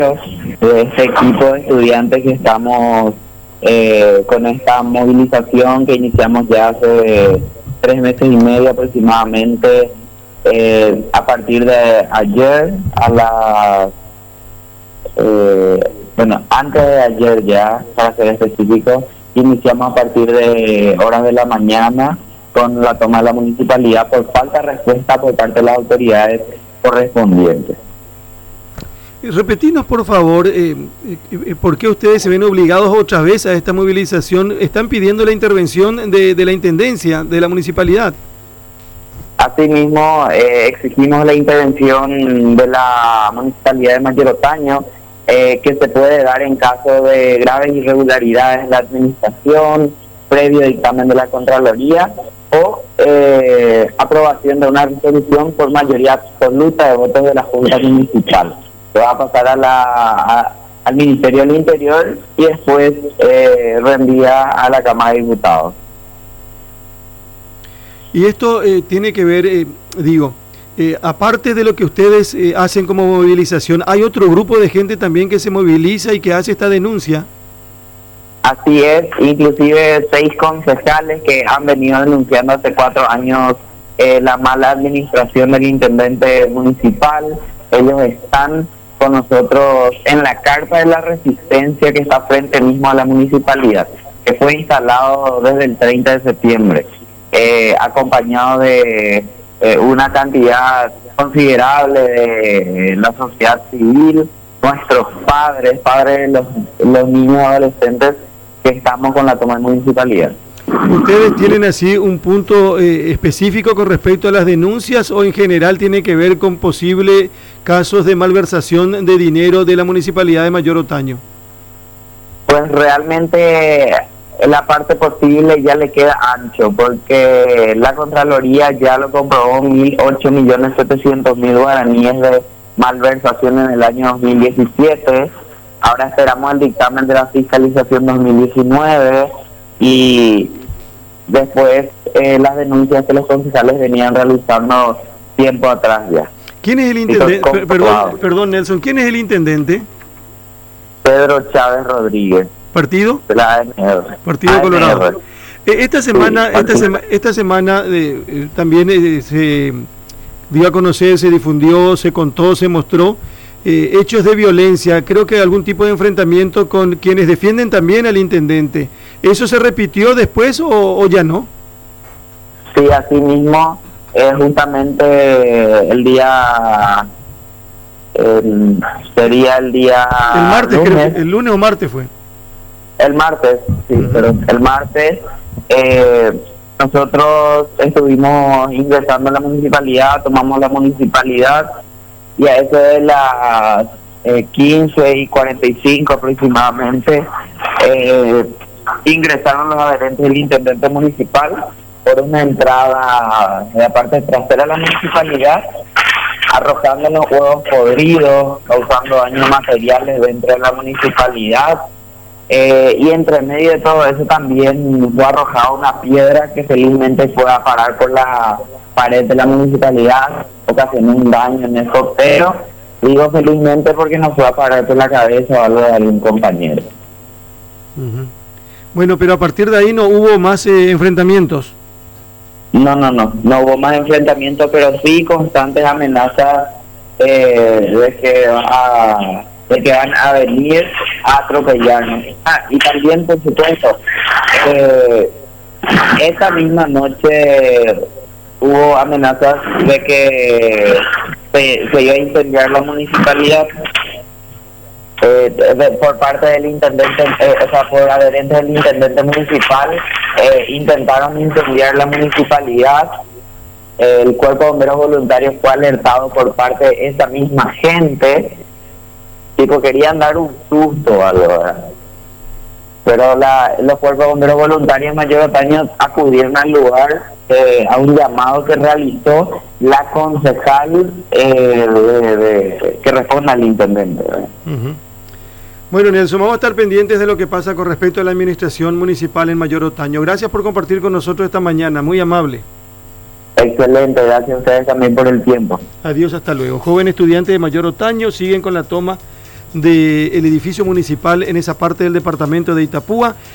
de este equipo de estudiantes que estamos con esta movilización que iniciamos ya hace 3 meses y medio aproximadamente, a partir de ayer antes de ayer ya, para ser específico, iniciamos a partir de horas de la mañana con la toma de la municipalidad por falta de respuesta por parte de las autoridades correspondientes. Repetinos, por favor, ¿por qué ustedes se ven obligados otra vez a esta movilización? ¿Están pidiendo la intervención de la Intendencia, de la Municipalidad? Asimismo, exigimos la intervención de la Municipalidad de Mayor Otaño, que se puede dar en caso de graves irregularidades en la administración, previo dictamen de la Contraloría, o aprobación de una resolución por mayoría absoluta de votos de la Junta Municipal. Se va a pasar al Ministerio del Interior y después reenvía a la Cámara de Diputados. Y esto tiene que ver, aparte de lo que ustedes hacen como movilización, ¿hay otro grupo de gente también que se moviliza y que hace esta denuncia? Así es, inclusive 6 concejales que han venido denunciando hace 4 años la mala administración del intendente municipal. Ellos están con nosotros en la carpa de la resistencia que está frente mismo a la municipalidad, que fue instalado desde el 30 de septiembre, acompañado de una cantidad considerable de la sociedad civil, nuestros padres de los niños y adolescentes que estamos con la toma de municipalidad. ¿Ustedes tienen así un punto específico con respecto a las denuncias o en general tiene que ver con posibles casos de malversación de dinero de la Municipalidad de Mayor Otaño? Pues realmente la parte posible ya le queda ancho, porque la Contraloría ya lo comprobó, 8.700.000 guaraníes de malversación en el año 2017. Ahora esperamos el dictamen de la fiscalización 2019 y después las denuncias que los concejales venían realizando tiempo atrás ya. ¿Quién es el intendente? Perdón, Nelson, ¿quién es el intendente? Pedro Chávez Rodríguez. ¿Partido? Partido ANR. Colorado. Esta semana también se dio a conocer, se difundió, se contó, se mostró hechos de violencia, creo que algún tipo de enfrentamiento con quienes defienden también al intendente. ¿Eso se repitió después o ya no? Sí, así mismo, justamente el día, sería el día... El martes, lunes. ¿El lunes o martes fue? El martes, sí, pero el martes nosotros estuvimos ingresando a la municipalidad, tomamos la municipalidad y a eso de las 15:45 aproximadamente ingresaron los adherentes del intendente municipal por una entrada de la parte trasera de la municipalidad, arrojando los huevos podridos, causando daños materiales dentro de la municipalidad. Y entre medio de todo eso también fue arrojada una piedra que felizmente fue a parar por la pared de la municipalidad, ocasionó un daño en eso, pero digo felizmente porque no fue a parar por la cabeza o algo de algún compañero. Bueno, pero a partir de ahí no hubo más enfrentamientos. No hubo más enfrentamientos, pero sí constantes amenazas de que van a venir a atropellarnos. Y también, por supuesto, esa misma noche hubo amenazas de que se iba a incendiar la municipalidad por parte del intendente, por adherentes del intendente municipal. Intentaron incendiar la municipalidad. El cuerpo de bomberos voluntarios fue alertado por parte de esa misma gente. Querían dar un susto o algo, ¿verdad? Pero los cuerpos de bomberos voluntarios de Mayor Otaño acudieron al lugar a un llamado que realizó la concejal que responde al intendente, ¿verdad? Bueno, Nelson, vamos a estar pendientes de lo que pasa con respecto a la administración municipal en Mayor Otaño. Gracias por compartir con nosotros esta mañana, muy amable. Excelente, gracias a ustedes también por el tiempo. Adiós, hasta luego. Joven estudiante de Mayor Otaño siguen con la toma del edificio municipal en esa parte del departamento de Itapúa.